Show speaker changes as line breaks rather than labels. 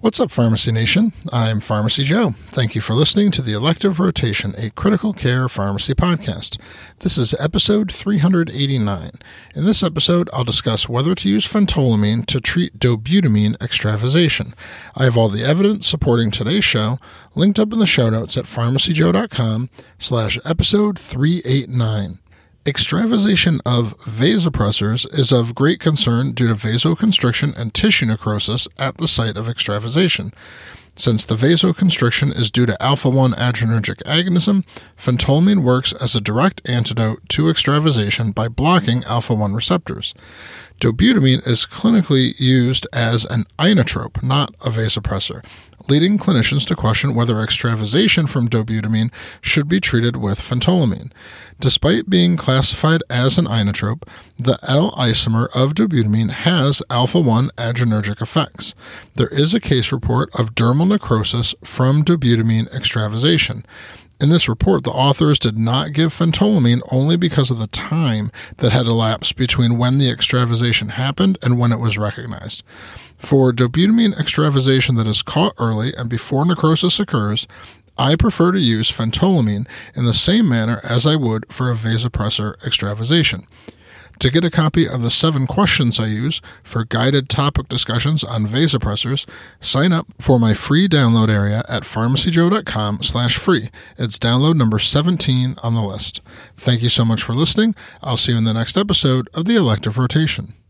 What's up, Pharmacy Nation? I'm Pharmacy Joe. Thank you for listening to the Elective Rotation, a critical care pharmacy podcast. This is episode 389. In this episode, I'll discuss whether to use phentolamine to treat dobutamine extravasation. I have all the evidence supporting today's show linked up in the show notes at pharmacyjoe.com/episode 389. Extravasation of vasopressors is of great concern due to vasoconstriction and tissue necrosis at the site of extravasation. Since the vasoconstriction is due to alpha-1 adrenergic agonism, phentolamine works as a direct antidote to extravasation by blocking alpha-1 receptors. Dobutamine is clinically used as an inotrope, not a vasopressor, leading clinicians to question whether extravasation from dobutamine should be treated with phentolamine. Despite being classified as an inotrope, the L-isomer of dobutamine has alpha-1 adrenergic effects. There is a case report of dermal necrosis from dobutamine extravasation. In this report, the authors did not give phentolamine only because of the time that had elapsed between when the extravasation happened and when it was recognized. For dobutamine extravasation that is caught early and before necrosis occurs, I prefer to use phentolamine in the same manner as I would for a vasopressor extravasation. To get a copy of the 7 questions I use for guided topic discussions on vasopressors, sign up for my free download area at pharmacyjoe.com/free. It's download number 17 on the list. Thank you so much for listening. I'll see you in the next episode of the Elective Rotation.